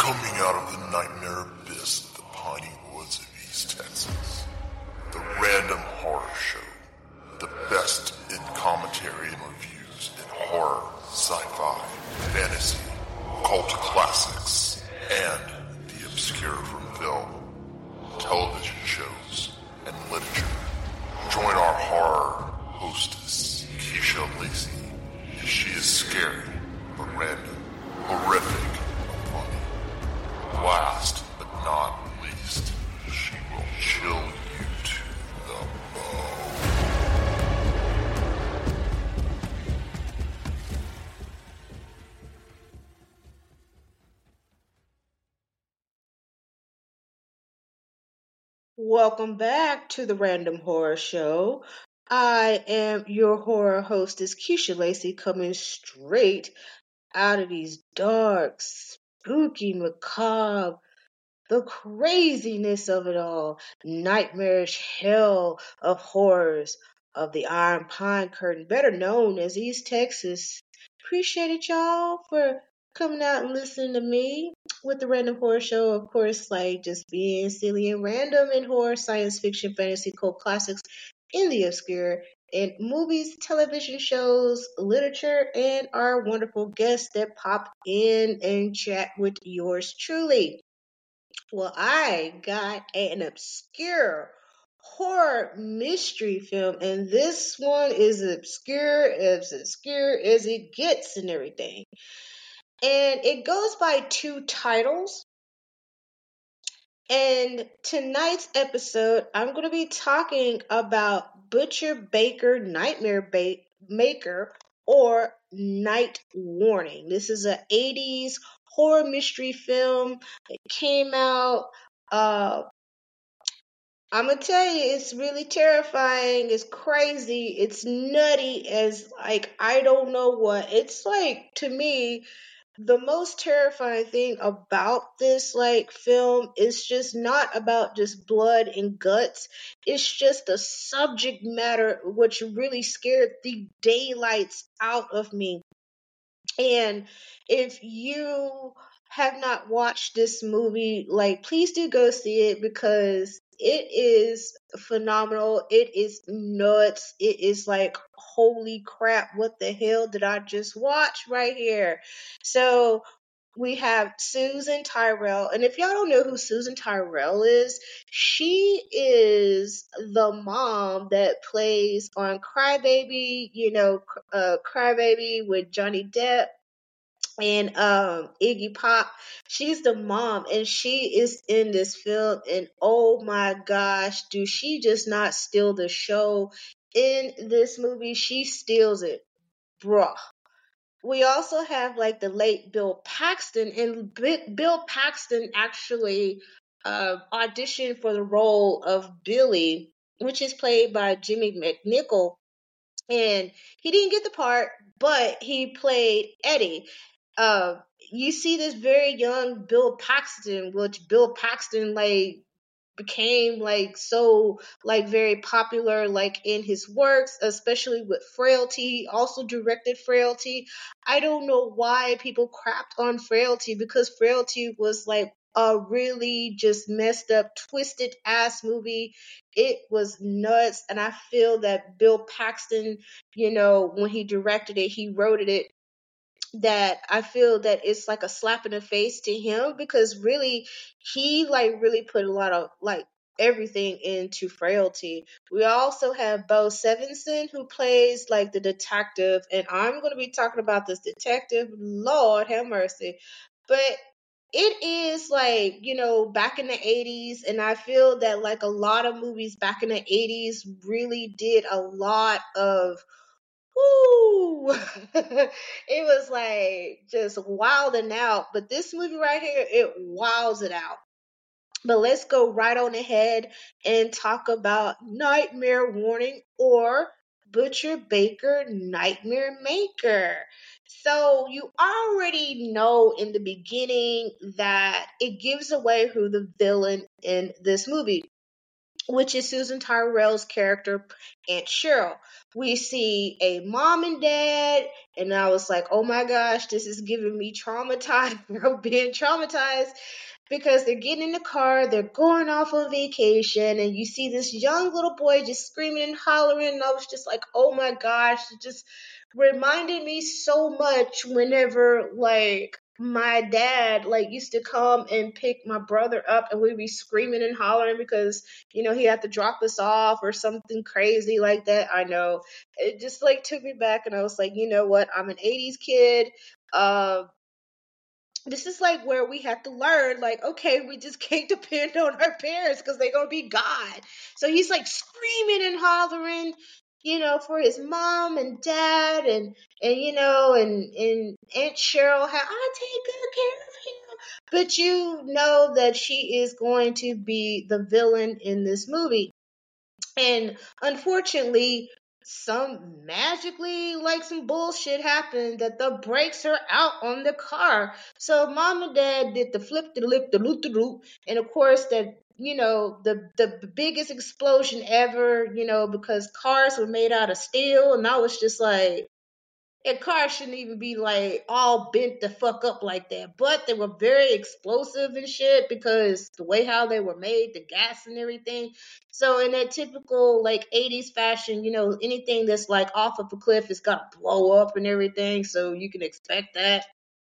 Coming out of the nightmare abyss of the piney woods of East Texas, the Random Horror Show, the best in commentary and reviews in horror, sci-fi, fantasy, cult classics, and the obscure from film, television shows, and literature. Join our horror hostess, Keisha Lacey, as she is scary, but random, horrific, and funny. Last but not least, she will chill you to the bone. Welcome back to the Random Horror Show. I am your horror hostess, Keisha Lacey, coming straight out of these dark, spooky, macabre, the craziness of it all, nightmarish hell of horrors of the Iron Pine Curtain, better known as East Texas. Appreciate it, y'all, for coming out and listening to me with the Random Horror Show. Of course, like just being silly and random in horror, science fiction, fantasy, cult classics, in the obscure, in movies, television shows, literature, and our wonderful guests that pop in and chat with yours truly. Well, I got an obscure horror mystery film, and this one is obscure as it gets and everything. And it goes by two titles. And tonight's episode, I'm going to be talking about Butcher Baker Nightmare Maker or Night Warning. This is an 80s horror mystery film. It came out I'm gonna tell you, it's really terrifying. It's crazy. It's nutty as like I don't know what. It's like to me, the most terrifying thing about this like film is just not about just blood and guts. It's just the subject matter which really scared the daylights out of me. And if you have not watched this movie, like, please do go see it because it is phenomenal. It is nuts. It is like, holy crap, what the hell did I just watch right here? So, we have Susan Tyrrell. And if y'all don't know who Susan Tyrrell is, she is the mom that plays on Crybaby, Crybaby with Johnny Depp and Iggy Pop. She's the mom and she is in this film, and oh my gosh, do she just not steal the show in this movie? She steals it, bruh. We also have like the late Bill Paxton, and Bill Paxton actually auditioned for the role of Billy, which is played by Jimmy McNichol, and he didn't get the part, but he played Eddie. Uh, you see this very young Bill Paxton, which Bill Paxton like became like so like very popular like in his works, especially with Frailty. Also directed Frailty. I don't know why people crapped on Frailty, because Frailty was like a really just messed up, twisted ass movie. It was nuts, and I feel that Bill Paxton, when he directed it, he wrote it, that I feel that it's like a slap in the face to him, because really he like really put a lot of like everything into Frailty. We also have Bo Sevenson, who plays like the detective, and I'm going to be talking about this detective. Lord have mercy. But it is like, back in the 80s, and I feel that like a lot of movies back in the 80s really did a lot of whoo. It was like just wilding out. But this movie right here, it wilds it out. But let's go right on ahead and talk about Nightmare Warning or Butcher Baker Nightmare Maker. So you already know in the beginning that it gives away who the villain in this movie, which is Susan Tyrrell's character, Aunt Cheryl. We see a mom and dad, And I was like, oh my gosh, this is giving me traumatized, being traumatized, because they're getting in the car, they're going off on vacation, and you see this young little boy just screaming and hollering. And I was just like, oh my gosh, it just reminded me so much whenever like my dad like used to come and pick my brother up, and we'd be screaming and hollering because he had to drop us off or something crazy like that. I know it just like took me back, and I was like, you know what, I'm an 80s kid. This is like where we have to learn, like, okay, we just can't depend on our parents because they're gonna be God. So he's like screaming and hollering, for his mom and dad, and Aunt Cheryl, how I take good care of him. But you know that she is going to be the villain in this movie. And unfortunately, some magically, like some bullshit happened that the brakes are out on the car. So mom and dad did the flip the lip the loop the loop, and of course that the biggest explosion ever. Because cars were made out of steel, and I was just like, and cars shouldn't even be like all bent the fuck up like that. But they were very explosive and shit because the way how they were made, the gas and everything. So in that typical like 80s fashion, anything that's like off of a cliff is got to blow up and everything. So you can expect that.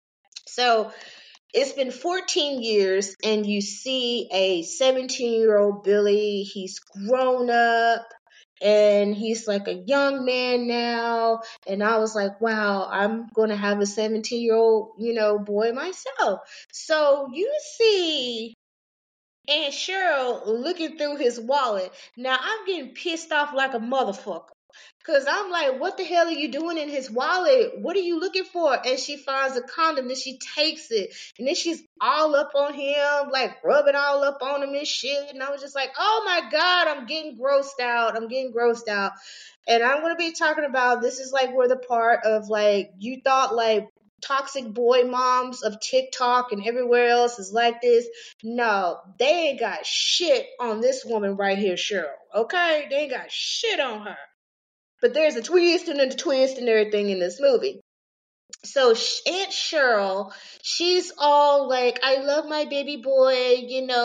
So it's been 14 years, and you see a 17-year-old Billy. He's grown up, and he's like a young man now. And I was like, wow, I'm going to have a 17-year-old, boy myself. So you see Aunt Cheryl looking through his wallet. Now I'm getting pissed off like a motherfucker. Cause I'm like, what the hell are you doing in his wallet? What are you looking for? And she finds a condom, then she takes it. And then she's all up on him, like rubbing all up on him and shit. And I was just like, oh my God, I'm getting grossed out. I'm getting grossed out. And I'm gonna be talking about, this is like where the part of like, you thought like toxic boy moms of TikTok and everywhere else is like this. No, they ain't got shit on this woman right here, Cheryl. Okay? They ain't got shit on her. But there's a twist and a twist and everything in this movie. So Aunt Cheryl, she's all like, I love my baby boy,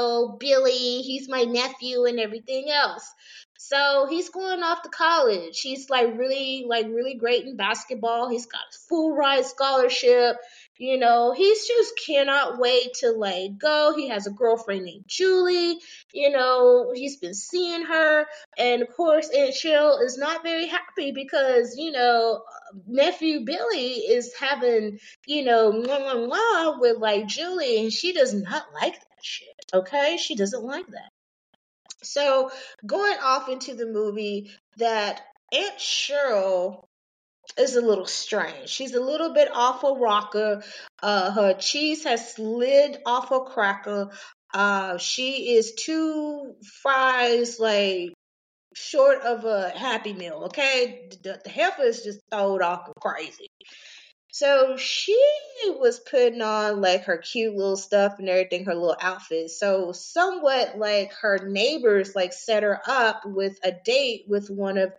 Billy, he's my nephew and everything else. So he's going off to college. He's really great in basketball. He's got a full ride scholarship. He's just cannot wait to like go. He has a girlfriend named Julie. He's been seeing her. And of course, Aunt Cheryl is not very happy because, nephew Billy is having, mwah, mwah, mwah with like Julie, and she does not like that shit. Okay? She doesn't like that. So going off into the movie, that Aunt Cheryl is a little strange. She's a little bit off a rocker. Her cheese has slid off a cracker. She is two fries like short of a Happy Meal, okay? The heifer is just throwed off crazy. So she was putting on like her cute little stuff and everything, her little outfit. So somewhat like her neighbors like set her up with a date with one of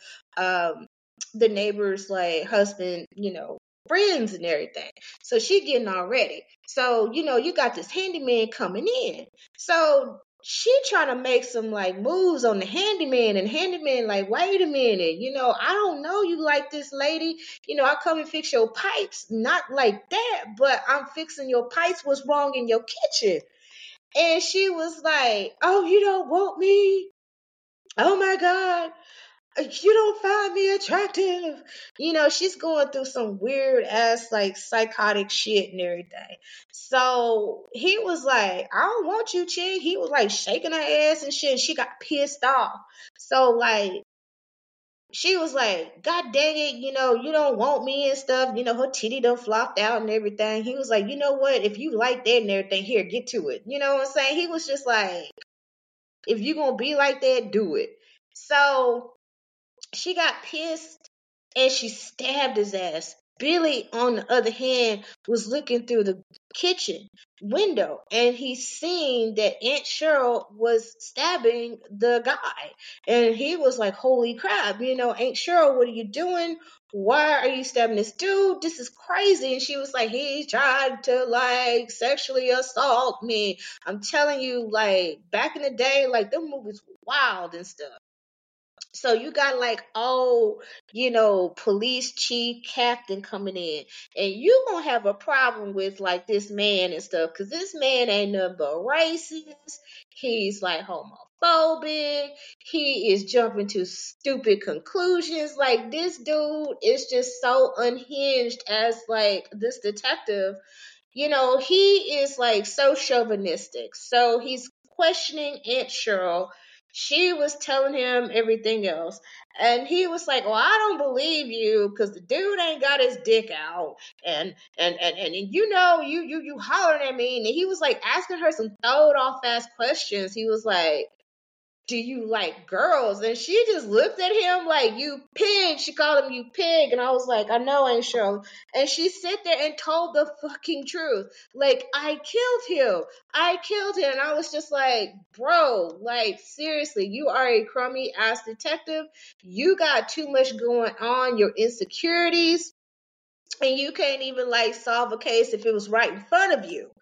the neighbors like husband, friends and everything. So she getting all ready. So, you got this handyman coming in. So she trying to make some like moves on the handyman, and handyman like, wait a minute, I don't know you like this lady. I come and fix your pipes. Not like that, but I'm fixing your pipes. What's wrong in your kitchen? And she was like, oh, you don't want me? Oh my God. You don't find me attractive. She's going through some weird ass, like psychotic shit and everything. So he was like, I don't want you, chick. He was like shaking her ass and shit. And she got pissed off. So, like, she was like, God dang it, you don't want me and stuff. Her titty done flopped out and everything. He was like, you know what? If you like that and everything, here, get to it. You know what I'm saying? He was just like, if you gonna be like that, do it. So she got pissed and she stabbed his ass Billy, on the other hand, was looking through the kitchen window and he seen that Aunt Cheryl was stabbing the guy. And he was like, holy crap, Aunt Cheryl, what are you doing? Why are you stabbing this dude? This is crazy. And she was like, he tried to like sexually assault me. I'm telling you, like back in the day, like them movies were wild and stuff. So you got like police chief captain coming in, and you gonna have a problem with like this man and stuff, cause this man ain't nothing but racist. He's like homophobic. He is jumping to stupid conclusions. Like this dude is just so unhinged as like this detective. He is like so chauvinistic. So he's questioning Aunt Cheryl. She was telling him everything else. And he was like, well, I don't believe you because the dude ain't got his dick out. And you hollering at me. And he was like asking her some throwed off ass questions. He was like, do you like girls? And she just looked at him like, you pig. She called him you pig. And I was like, I know, Aunt Cheryl. And she sat there and told the fucking truth. Like, I killed him. I killed him. And I was just like, bro, like, seriously, you are a crummy ass detective. You got too much going on. Your insecurities. And you can't even like solve a case if it was right in front of you.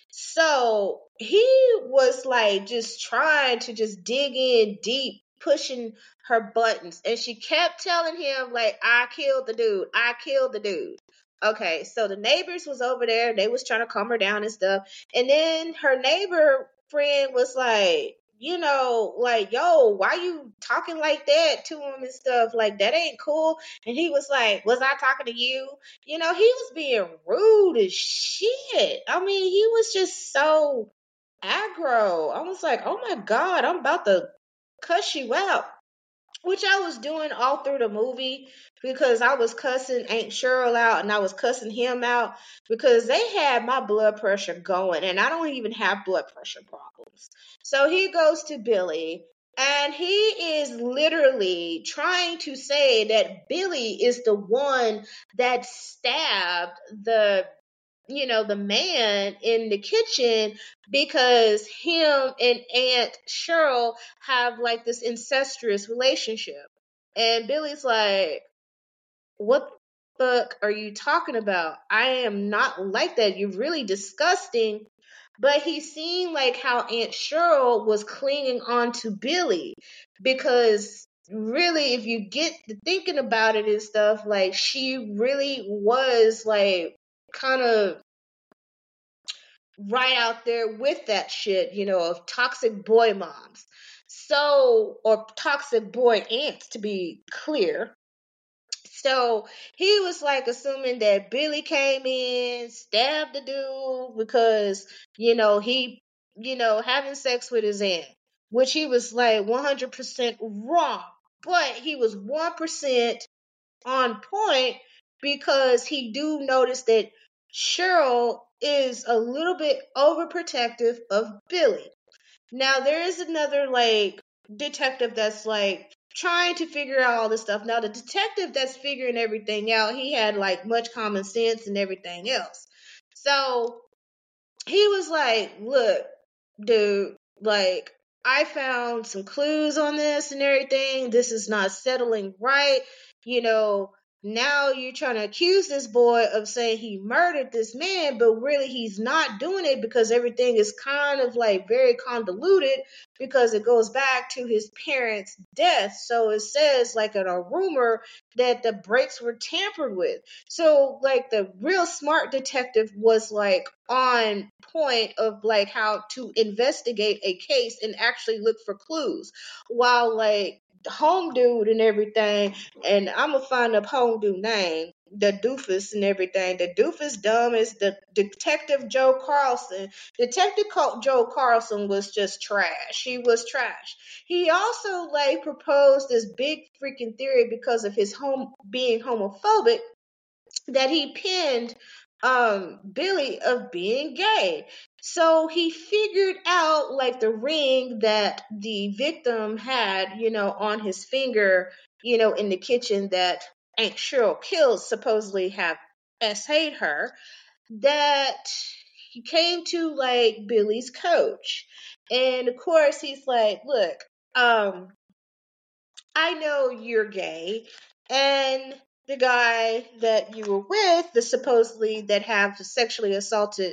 So he was like just trying to just dig in deep, pushing her buttons. And she kept telling him, like, I killed the dude. I killed the dude. Okay, so the neighbors was over there. They was trying to calm her down and stuff. And then her neighbor friend was like, like, yo, why you talking like that to him and stuff? Like, that ain't cool. And he was like, was I talking to you? He was being rude as shit. I mean, he was just so aggro. I was like, oh my God, I'm about to cuss you out. Which I was doing all through the movie because I was cussing Aunt Cheryl out and I was cussing him out because they had my blood pressure going and I don't even have blood pressure problems. So he goes to Billy and he is literally trying to say that Billy is the one that stabbed the man in the kitchen because him and Aunt Cheryl have like this incestuous relationship. And Billy's like, what the fuck are you talking about? I am not like that. You're really disgusting. But he seen like how Aunt Cheryl was clinging on to Billy because really, if you get to thinking about it and stuff, like she really was like kind of right out there with that shit, of toxic boy moms. So, or toxic boy aunts to be clear. So he was like assuming that Billy came in, stabbed the dude because, he, having sex with his aunt, which he was like 100% wrong. But he was 1% on point because he do notice that Cheryl is a little bit overprotective of Billy. Now there is another like detective that's like trying to figure out all this stuff. Now the detective that's figuring everything out, he had like much common sense and everything else. So he was like, look, dude, like, I found some clues on this and everything. This is not settling right. You know, now you're trying to accuse this boy of saying he murdered this man, but really he's not doing it because everything is kind of like very convoluted because it goes back to his parents' death. So it says, like, in a rumor that the brakes were tampered with. So, like, the real smart detective was like on point of like how to investigate a case and actually look for clues, while like the home dude and everything, and I'm gonna find up home dude name, the doofus and everything. The doofus dumb is the detective Joe Carlson. Joe Carlson was just trash. He was trash. He also like proposed this big freaking theory because of his home being homophobic that he pinned Billy of being gay. So he figured out like the ring that the victim had, on his finger, in the kitchen that Aunt Cheryl kills supposedly have essayed her, that he came to like Billy's coach. And of course he's like, look, I know you're gay, and the guy that you were with, the supposedly that have sexually assaulted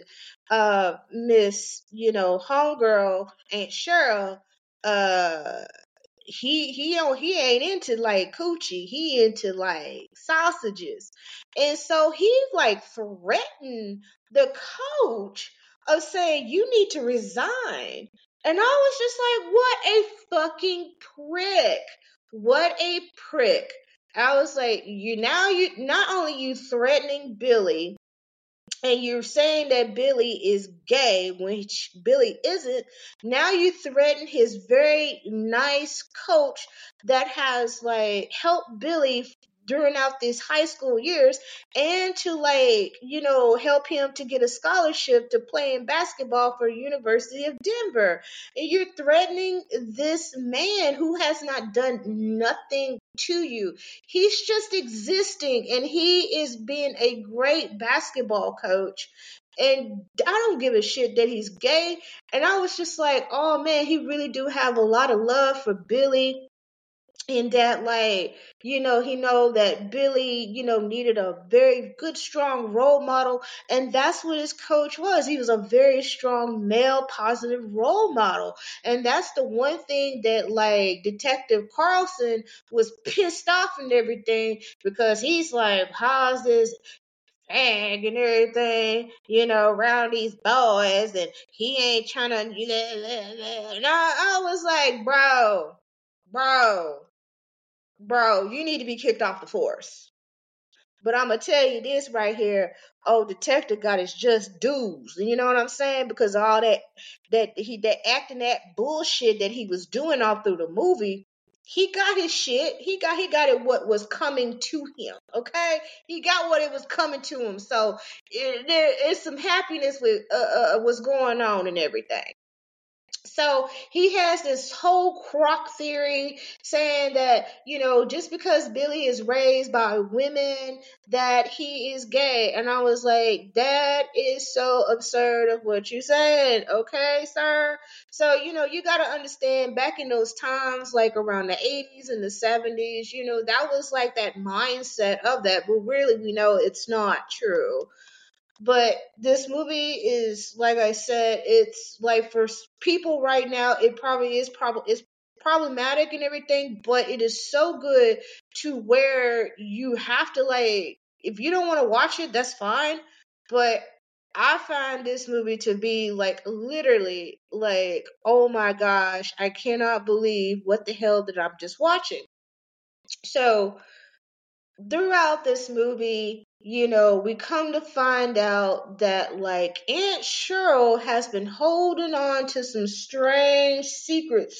Miss, homegirl, Aunt Cheryl, uh he ain't into like coochie. He into like sausages. And so he like threatened the coach of saying you need to resign. And I was just like, what a fucking prick. What a prick. I was like, you not only you threatening Billy, and you're saying that Billy is gay, which Billy isn't. Now you threaten his very nice coach that has like helped Billy during out these high school years, and to like, help him to get a scholarship to play in basketball for University of Denver. And you're threatening this man who has not done nothing to you. He's just existing, and he is being a great basketball coach. And I don't give a shit that he's gay. And I was just like, oh man, he really do have a lot of love for Billy. And that like, he know that Billy, needed a very good, strong role model. And that's what his coach was. He was a very strong male positive role model. And that's the one thing that like Detective Carlson was pissed off and everything, because he's like, how's this fag and everything, around these boys, and he ain't trying to, and I was like, bro, you need to be kicked off the force. But I'm gonna tell you this right here. Oh, detective got his just dues. You know what I'm saying? Because all that acting, that bullshit that he was doing all through the movie, he got his shit. He got it what was coming to him. Okay, he got what it was coming to him. So there is some happiness with what's going on and everything. So he has this whole crock theory saying that, just because Billy is raised by women, that he is gay. And I was like, that is so absurd of what you said. Okay, sir. So, you got to understand back in those times, like around the 80s and the 70s, that was like that mindset of that. But really, we know it's not true. But this movie is, like I said, it's like for people right now, it probably is it's problematic and everything, but it is so good to where you have to like, if you don't want to watch it, that's fine. But I find this movie to be like literally like, oh my gosh, I cannot believe what the hell that I'm just watching. So throughout this movie, we come to find out that like Aunt Cheryl has been holding on to some strange secrets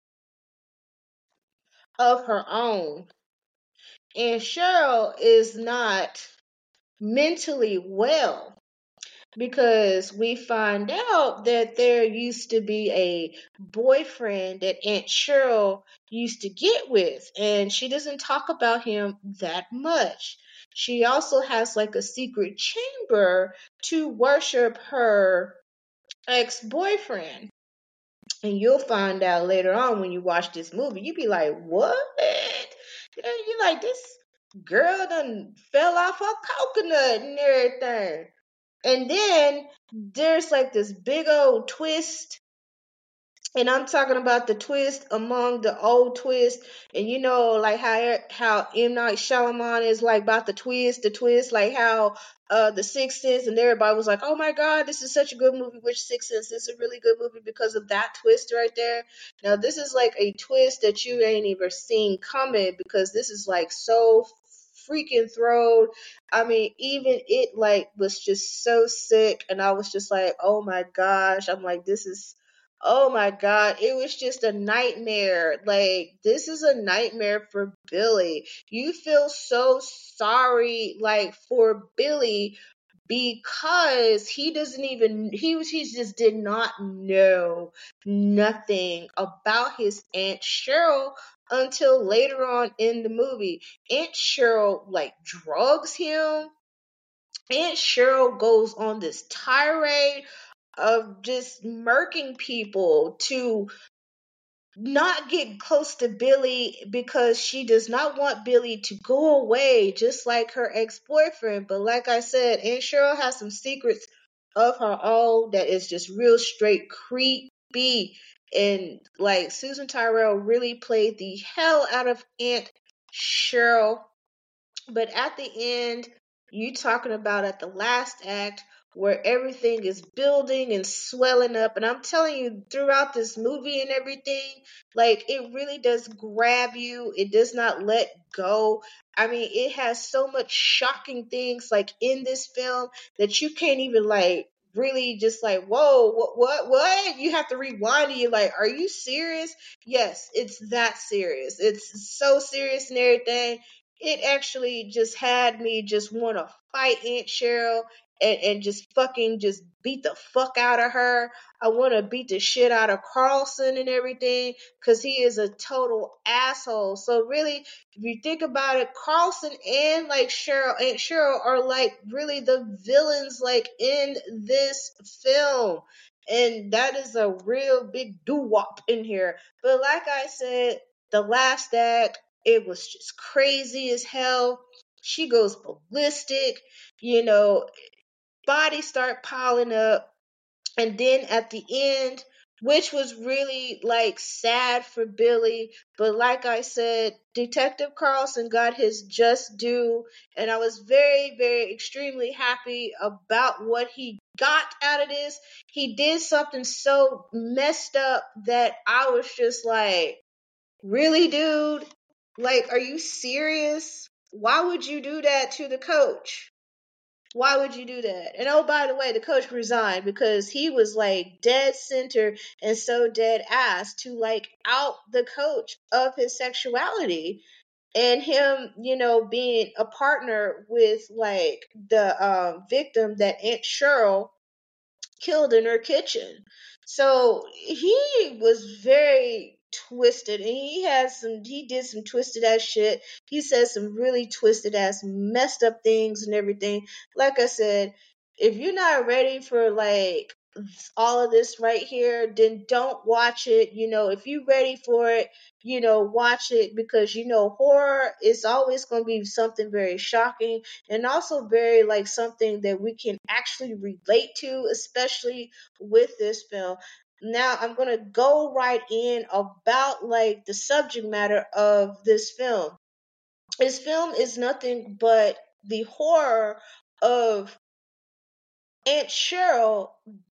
of her own. And Cheryl is not mentally well, because we find out that there used to be a boyfriend that Aunt Cheryl used to get with, and she doesn't talk about him that much. She also has like a secret chamber to worship her ex-boyfriend. And you'll find out later on when you watch this movie, you be like, what? You like, this girl done fell off her coconut and everything. And then there's like this big old twist. And I'm talking about the twist among the old twist. And like how M. Night Shyamalan is like about the twist, like how the Sixth Sense, and everybody was like, oh my God, this is such a good movie, which Sixth Sense is a really good movie because of that twist right there. Now this is like a twist that you ain't even seen coming, because this is like so freaking thrilled. I mean, even it like was just so sick, and I was just like, oh my gosh. I'm like, this is, oh my God, it was just a nightmare. Like, this is a nightmare for Billy. You feel so sorry, like, for Billy, because he doesn't even, he just did not know nothing about his Aunt Cheryl until later on in the movie. Aunt Cheryl like drugs him. Aunt Cheryl goes on this tirade of just murking people to not get close to Billy because she does not want Billy to go away, just like her ex-boyfriend. But like I said, Aunt Cheryl has some secrets of her own that is just real straight creepy. And like Susan Tyrrell really played the hell out of Aunt Cheryl. But at the end, you talking about at the last act where everything is building and swelling up. And I'm telling you, throughout this movie and everything, like it really does grab you. It does not let go. I mean, it has so much shocking things like in this film that you can't even like really just like, whoa, what? You have to rewind and you're like, are you serious? Yes, it's that serious. It's so serious and everything. It actually just had me just want to fight Aunt Cheryl and just fucking just beat the fuck out of her. I want to beat the shit out of Carlson and everything because he is a total asshole. So really, if you think about it, Carlson and like Aunt Cheryl are like really the villains like in this film. And that is a real big doo-wop in here. But like I said, the last act, it was just crazy as hell. She goes ballistic, you know, bodies start piling up. And then at the end, which was really like sad for Billy, but like I said, Detective Carlson got his just due, and I was very, very extremely happy about what he got out of this. He did something so messed up that I was just like, really, dude? Like, are you serious? Why would you do that to the coach? Why would you do that? And oh, by the way, the coach resigned because he was like dead center and so dead ass to like out the coach of his sexuality and him, being a partner with like the victim that Aunt Cheryl killed in her kitchen. So he was very twisted and he did some twisted ass shit. He said some really twisted ass messed up things and everything. Like I said, if you're not ready for like all of this right here, then don't watch it. If you're ready for it, watch it because horror is always going to be something very shocking and also very like something that we can actually relate to, especially with this film. Now I'm going to go right in about like the subject matter of this film. This film is nothing but the horror of Aunt Cheryl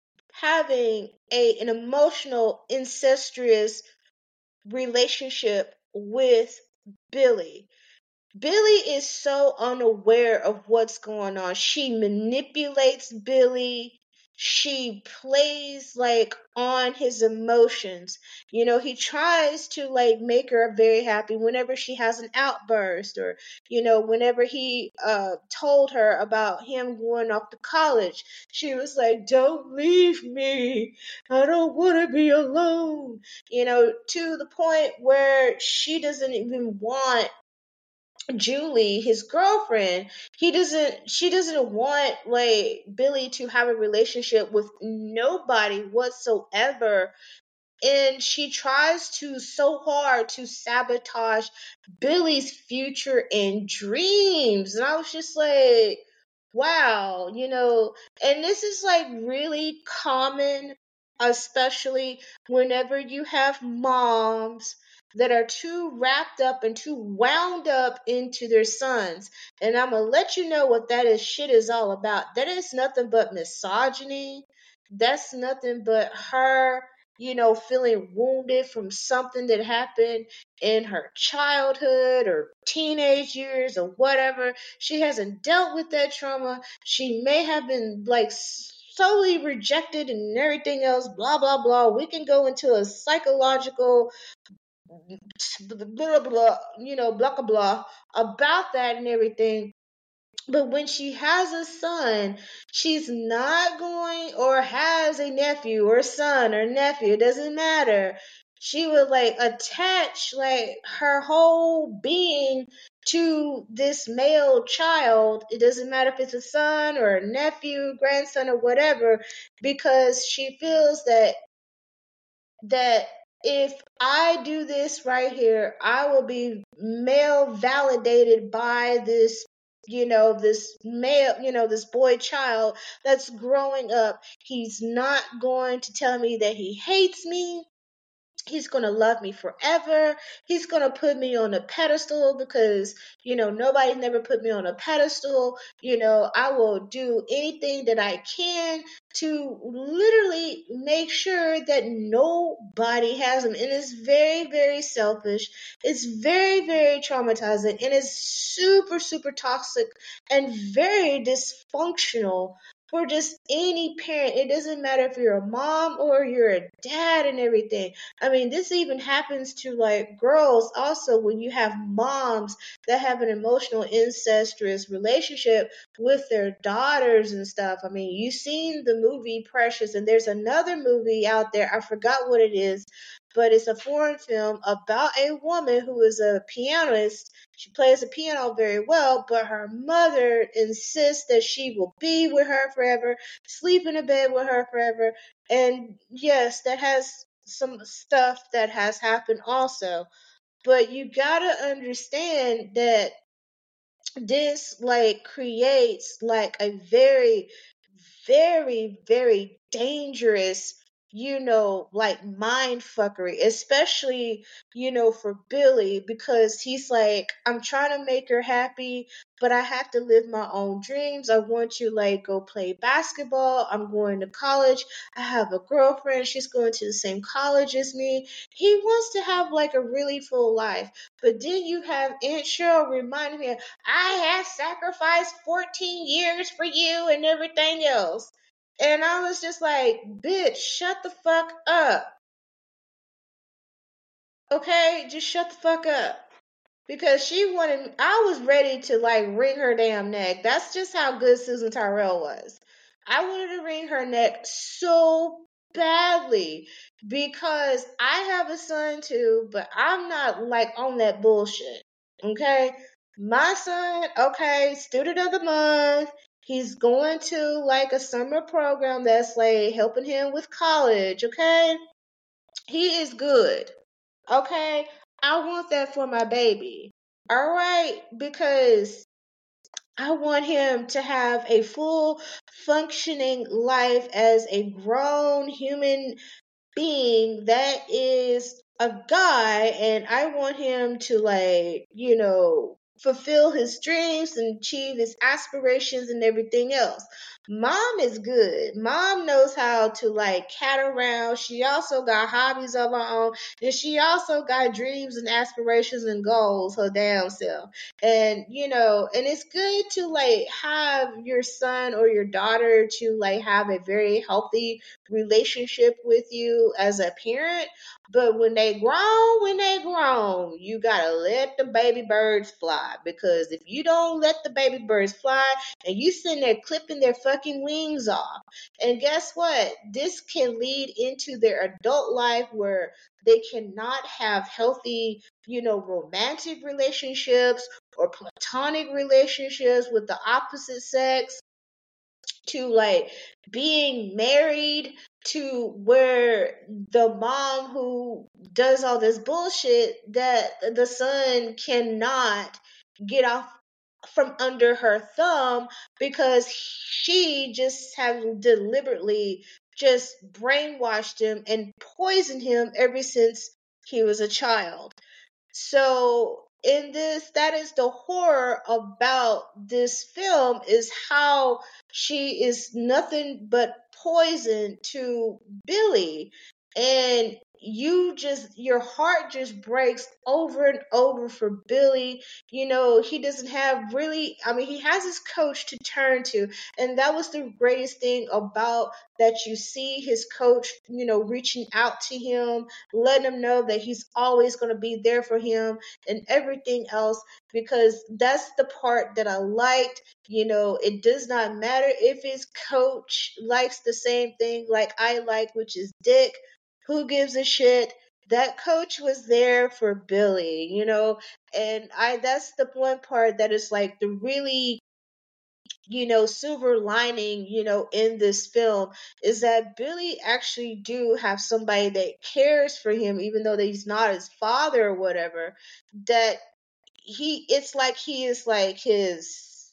having an emotional incestuous relationship with Billy. Billy is so unaware of what's going on. She manipulates Billy. She plays like on his emotions. He tries to like make her very happy whenever she has an outburst or, whenever he told her about him going off to college. She was like, "Don't leave me. I don't want to be alone." To the point where she doesn't even want Julie, his girlfriend, she doesn't want like Billy to have a relationship with nobody whatsoever. And she tries to so hard to sabotage Billy's future and dreams. And I was just like, wow, and this is like really common, especially whenever you have moms that are too wrapped up and too wound up into their sons. And I'm gonna let you know what that is shit is all about. That is nothing but misogyny. That's nothing but her, feeling wounded from something that happened in her childhood or teenage years or whatever. She hasn't dealt with that trauma. She may have been like solely rejected and everything else, blah, blah, blah. We can go into a psychological blah, blah, blah, blah, blah about that and everything. But when she has a son, she's not going or has a nephew or son or nephew, it doesn't matter. she would like attach like her whole being to this male child. It doesn't matter if it's a son or a nephew, grandson, or whatever, because she feels that if I do this right here, I will be male validated by this, this male, this boy child that's growing up. He's not going to tell me that he hates me. He's going to love me forever. He's going to put me on a pedestal because, nobody's never put me on a pedestal. I will do anything that I can to literally make sure that nobody has him. And it's very, very selfish. It's very, very traumatizing. And it's super, super toxic and very dysfunctional for just any parent. It doesn't matter if you're a mom or you're a dad and everything. I mean, this even happens to like girls also when you have moms that have an emotional incestuous relationship with their daughters and stuff. I mean, you've seen the movie Precious, and there's another movie out there, I forgot what it is, but it's a foreign film about a woman who is a pianist. She plays the piano very well, but her mother insists that she will be with her forever, sleep in a bed with her forever. And yes, that has some stuff that has happened also. But you gotta understand that this like creates like a very, very, very dangerous, like mind fuckery, especially, for Billy, because he's like, I'm trying to make her happy, but I have to live my own dreams. I want to like go play basketball. I'm going to college. I have a girlfriend. She's going to the same college as me. He wants to have like a really full life. But then you have Aunt Cheryl reminding him, I have sacrificed 14 years for you and everything else. And I was just like, bitch, shut the fuck up. Okay? Just shut the fuck up. Because I was ready to like wring her damn neck. That's just how good Susan Tyrrell was. I wanted to wring her neck so badly because I have a son too, but I'm not like on that bullshit. Okay? My son, okay, student of the month. He's going to like a summer program that's like helping him with college, okay? He is good. Okay? I want that for my baby. All right? Because I want him to have a full functioning life as a grown human being that is a guy, and I want him to like, fulfill his dreams and achieve his aspirations and everything else. Mom is good. Mom knows how to like cat around. She also got hobbies of her own, and she also got dreams and aspirations and goals, her damn self. And and it's good to like have your son or your daughter to like have a very healthy relationship with you as a parent. But when they grown, you gotta let the baby birds fly. Because if you don't let the baby birds fly and you sitting there clipping their fucking wings off, and guess what? This can lead into their adult life where they cannot have healthy, romantic relationships or platonic relationships with the opposite sex, to like being married, to where the mom who does all this bullshit that the son cannot get off from under her thumb because she just have deliberately just brainwashed him and poisoned him ever since he was a child. So in this, that is the horror about this film, is how she is nothing but poison to Billy. And your heart just breaks over and over for Billy. He doesn't have really, I mean, he has his coach to turn to. And that was the greatest thing about that. You see his coach, reaching out to him, letting him know that he's always going to be there for him and everything else, because that's the part that I liked. It does not matter if his coach likes the same thing like I like, which is dick. Who gives a shit? that coach was there for Billy, and that's the one part that is like the really, silver lining, in this film is that Billy actually do have somebody that cares for him, even though that he's not his father or whatever, that it's like he is like his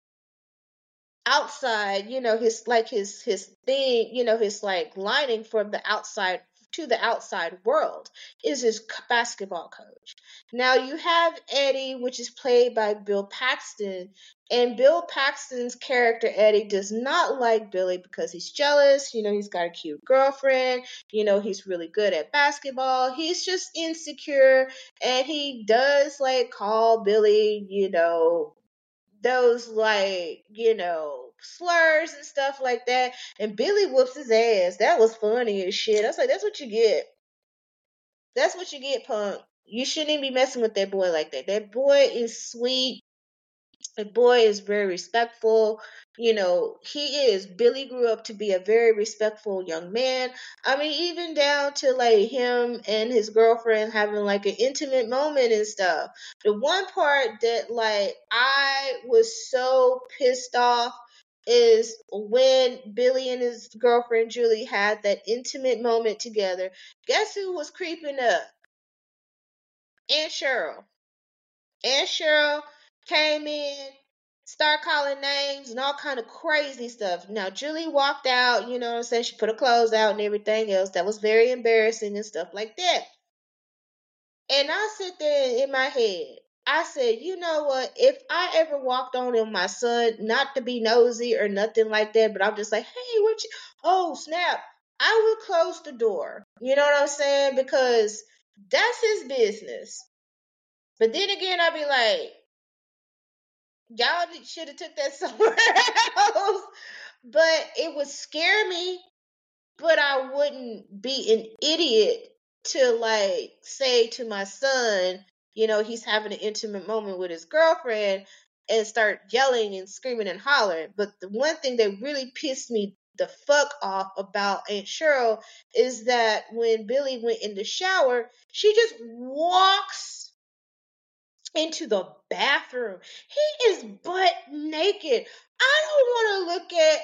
outside, his thing, his like lining from the outside to the outside world is his basketball coach. Now you have Eddie, which is played by Bill Paxton, and Bill Paxton's character Eddie does not like Billy because he's jealous. He's got a cute girlfriend. He's really good at basketball. He's just insecure, and he does like call Billy, those like, slurs and stuff like that. And Billy whoops his ass. That was funny as shit. I was like, that's what you get. That's what you get, punk. You shouldn't even be messing with that boy like that. That boy is sweet. The boy is very respectful. He is. Billy grew up to be a very respectful young man. I mean, even down to like him and his girlfriend having like an intimate moment and stuff. The one part that like I was so pissed off is when Billy and his girlfriend Julie had that intimate moment together. Guess who was creeping up? Aunt Cheryl. Aunt Cheryl came in, start calling names and all kind of crazy stuff. Now Julie walked out, you know what I'm saying? She put her clothes out and everything else. That was very embarrassing and stuff like that. And I sit there in my head. I said, you know what? If I ever walked on my son, not to be nosy or nothing like that, but I'm just like, hey, what you? Oh, snap! I would close the door. You know what I'm saying? Because that's his business. But then again, I'd be like, y'all should have took that somewhere else. But it would scare me, but I wouldn't be an idiot to like say to my son, he's having an intimate moment with his girlfriend and start yelling and screaming and hollering. But the one thing that really pissed me the fuck off about Aunt Cheryl is that when Billy went in the shower, she just walks into the bathroom. He is butt naked. I don't want to look at.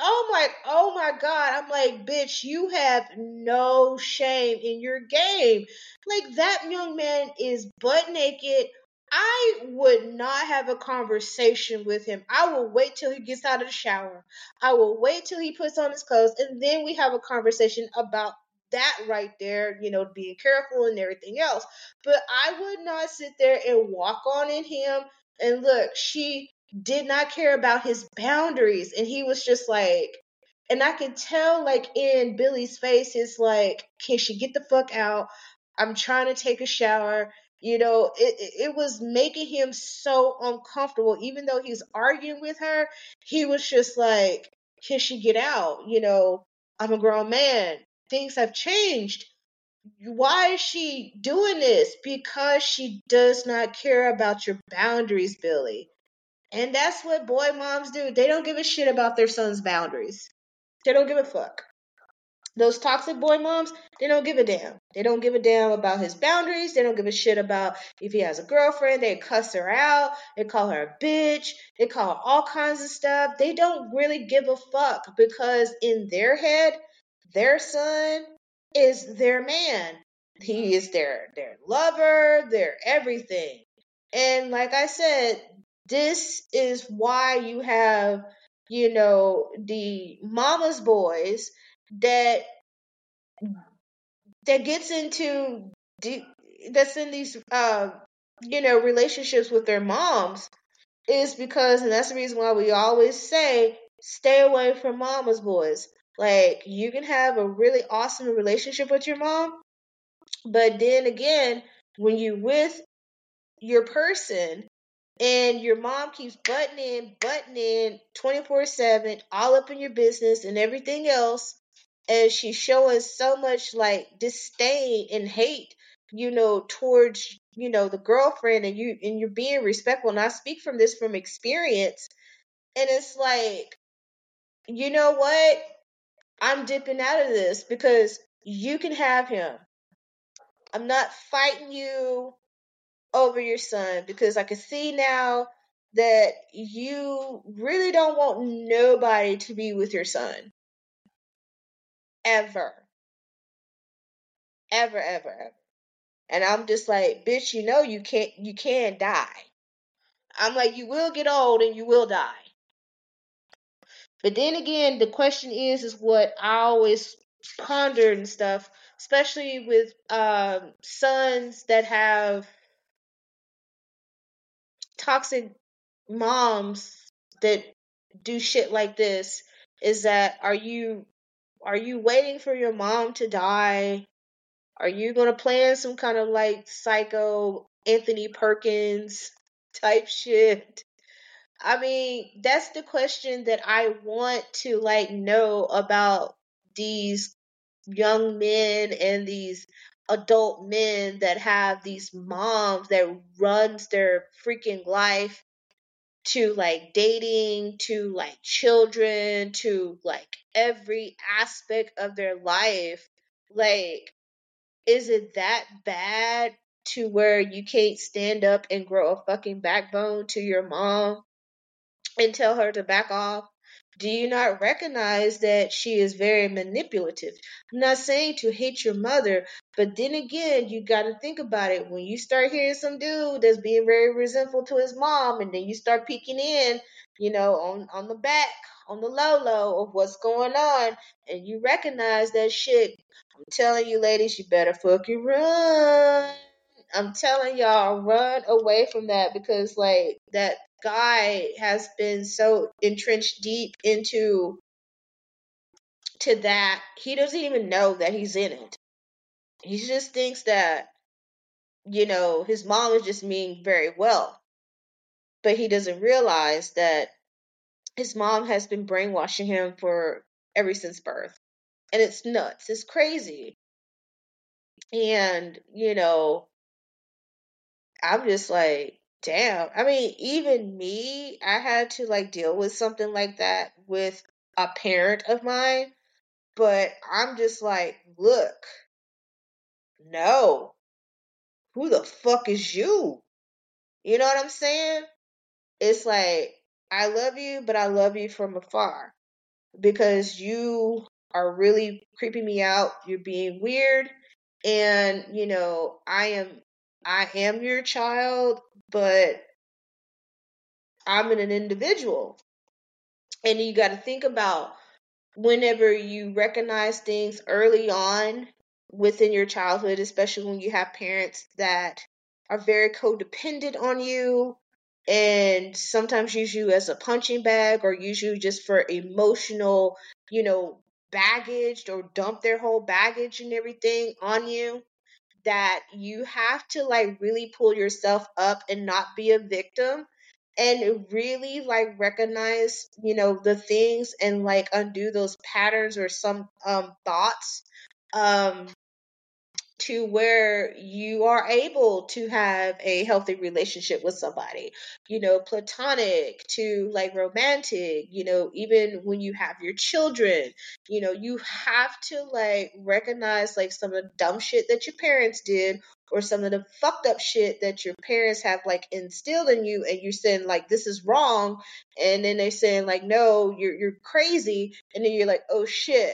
Oh my God. I'm like, bitch, you have no shame in your game. Like, that young man is butt naked. I would not have a conversation with him. I will wait till he gets out of the shower. I will wait till he puts on his clothes, and then we have a conversation about that right there, being careful and everything else. But I would not sit there and walk on in him. And look, she did not care about his boundaries. And he was just like, and I could tell, like, in Billy's face, it's like, can she get the fuck out? I'm trying to take a shower. It was making him so uncomfortable. Even though he's arguing with her, he was just like, can she get out? I'm a grown man. Things have changed. Why is she doing this? Because she does not care about your boundaries, Billy. And that's what boy moms do. They don't give a shit about their son's boundaries. They don't give a fuck. Those toxic boy moms, they don't give a damn. They don't give a damn about his boundaries. They don't give a shit about if he has a girlfriend. They cuss her out. They call her a bitch. They call her all kinds of stuff. They don't really give a fuck because in their head, their son is their man. He is their lover, their everything. And like I said, this is why you have, the mama's boys that gets into that's in these relationships with their moms is because, and that's the reason why we always say stay away from mama's boys. Like, you can have a really awesome relationship with your mom, but then again, when you're with your person and your mom keeps butting in 24/7, all up in your business and everything else, and she's showing so much like disdain and hate, towards, the girlfriend, and you're being respectful. And I speak from experience, and it's like, you know what? I'm dipping out of this because you can have him. I'm not fighting you over your son because I can see now that you really don't want nobody to be with your son. Ever. Ever, ever, ever. And I'm just like, bitch, you can't die. I'm like, you will get old and you will die. But then again, the question is what I always pondered and stuff, especially with sons that have toxic moms that do shit like this, is that are you waiting for your mom to die? Are you gonna plan some kind of like psycho Anthony Perkins type shit? I mean, that's the question that I want to like know about these young men and these adult men that have these moms that runs their freaking life to like dating, to like children, to like every aspect of their life. Like, is it that bad to where you can't stand up and grow a fucking backbone to your mom and tell her to back off? Do you not recognize that she is very manipulative? I'm not saying to hate your mother, but then again, you got to think about it. When you start hearing some dude that's being very resentful to his mom, and then you start peeking in, on the back, on the low of what's going on, and you recognize that shit, I'm telling you, ladies, you better fucking run. I'm telling y'all, run away from that because like that guy has been so entrenched deep into to that he doesn't even know that he's in it. He just thinks that his mom is just mean very well, but he doesn't realize that his mom has been brainwashing him for ever since birth, and it's nuts. It's crazy, and I'm just like, damn. I mean, even me, I had to like deal with something like that with a parent of mine, but I'm just like, look, no, who the fuck is you? You know what I'm saying? It's like, I love you, but I love you from afar because you are really creeping me out. You're being weird. And, I am your child, but I'm an individual. And you got to think about whenever you recognize things early on within your childhood, especially when you have parents that are very codependent on you and sometimes use you as a punching bag or use you just for emotional, baggage or dump their whole baggage and everything on you, that you have to like really pull yourself up and not be a victim and really like recognize the things and like undo those patterns or some thoughts um to where you are able to have a healthy relationship with somebody, platonic to like romantic, even when you have your children, you have to like recognize like some of the dumb shit that your parents did or some of the fucked up shit that your parents have like instilled in you and you're saying like this is wrong, and then they're saying like no, you're crazy, and then you're like oh shit,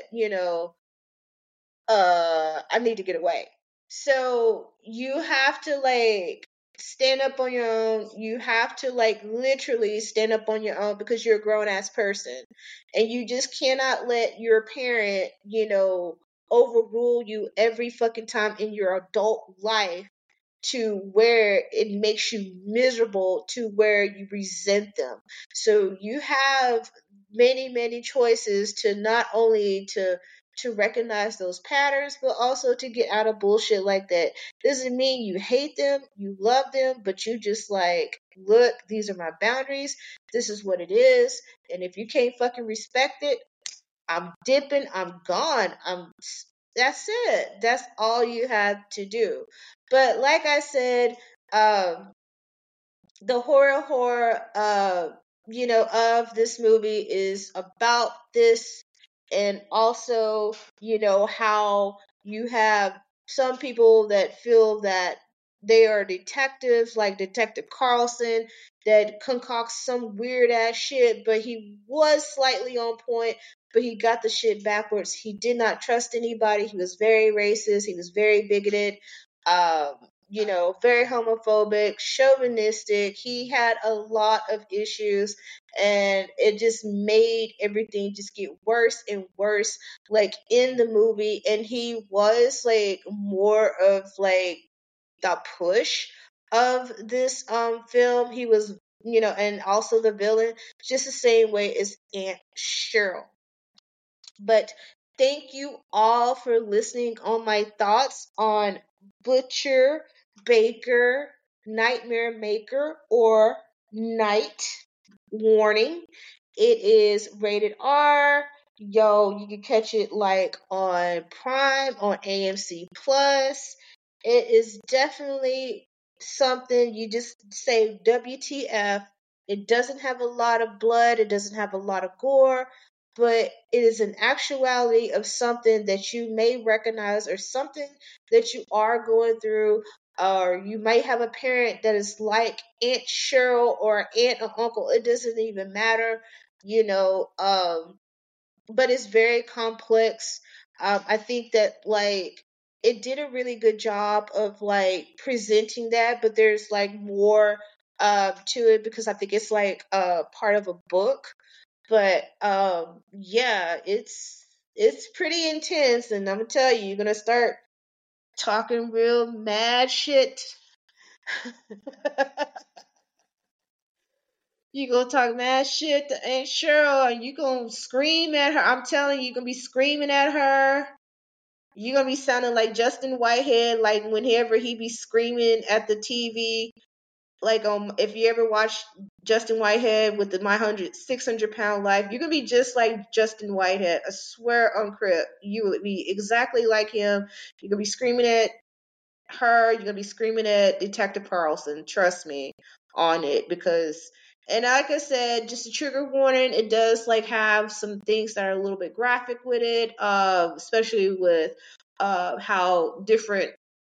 I need to get away. So you have to like stand up on your own. You have to like literally stand up on your own because you're a grown ass person. And you just cannot let your parent, overrule you every fucking time in your adult life to where it makes you miserable to where you resent them. So you have many, many choices to not only to recognize those patterns, but also to get out of bullshit like that. Doesn't mean you hate them, you love them, but you just like, look, these are my boundaries. This is what it is. And if you can't fucking respect it, I'm dipping, I'm gone. That's it. That's all you have to do. But like I said, the horror of this movie is about this, and also how you have some people that feel that they are detectives, like Detective Carlson, that concocts some weird ass shit, but he was slightly on point, but he got the shit backwards. He did not trust anybody. He was very racist. He was very bigoted. Um, very homophobic, chauvinistic. He had a lot of issues, and it just made everything just get worse and worse, like in the movie. And he was like more of like the push of this film. He was, and also the villain, just the same way as Aunt Cheryl. But thank you all for listening on my thoughts on Butcher, Baker, Nightmare Maker, or Night. Warning, it is rated R. Yo, you can catch it like on Prime, on AMC Plus. It is definitely something you just say WTF. It doesn't have a lot of blood, it doesn't have a lot of gore, but it is an actuality of something that you may recognize, or something that you are going through, or you might have a parent that is like Aunt Cheryl, or aunt or uncle. It doesn't even matter, you know. But it's very complex. I think that like it did a really good job of like presenting that, but there's like more to it, because I think it's like part of a book. But yeah, it's pretty intense, and I'm gonna tell you, you're gonna start talking real mad shit. You gonna talk mad shit to Aunt Cheryl, and you gonna scream at her. I'm telling you, you're gonna be screaming at her. You're gonna be sounding like Justin Whitehead, like whenever he be screaming at the TV. Like if you ever watch Justin Whitehead with the My 600 Pound Life, you're gonna be just like Justin Whitehead. I swear on Crip, you would be exactly like him. You're gonna be screaming at her, you're gonna be screaming at Detective Carlson. Trust me on it, because, and like I said, just a trigger warning, it does like have some things that are a little bit graphic with it, especially with how different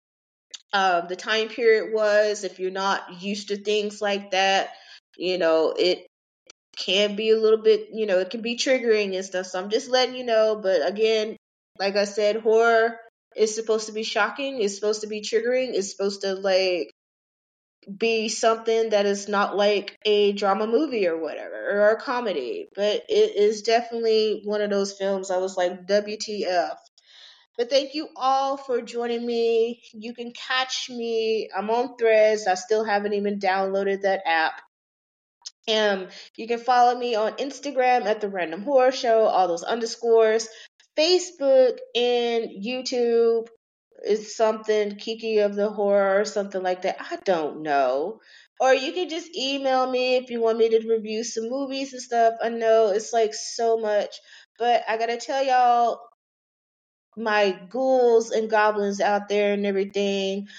the time period was. If you're not used to things like that, it can be a little bit, it can be triggering and stuff. So I'm just letting you know. But again, like I said, horror is supposed to be shocking. It's supposed to be triggering. It's supposed to like be something that is not like a drama movie or whatever, or a comedy. But it is definitely one of those films I was like, WTF. But thank you all for joining me. You can catch me. I'm on Threads. I still haven't even downloaded that app. You can follow me on Instagram at The Random Horror Show, all those underscores. Facebook and YouTube is something Kiki of the Horror or something like that. I don't know. Or you can just email me if you want me to review some movies and stuff. I know it's like so much. But I gotta tell y'all, my ghouls and goblins out there and everything.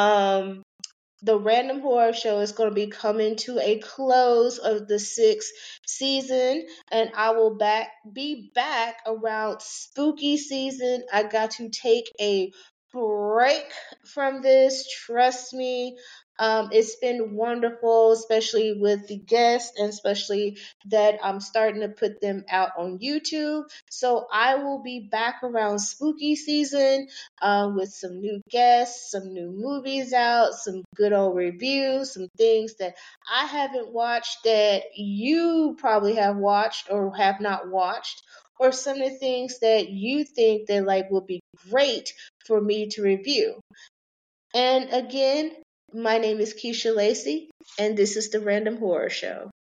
The Random Horror Show is going to be coming to a close of the 6th season, and I will be back around spooky season. I got to take a break from this. Trust me. It's been wonderful, especially with the guests, and especially that I'm starting to put them out on YouTube. So I will be back around spooky season with some new guests, some new movies out, some good old reviews, some things that I haven't watched that you probably have watched or have not watched, or some of the things that you think that like will be great for me to review. And again, my name is Keisha Lacey, and this is the Random Horror Show.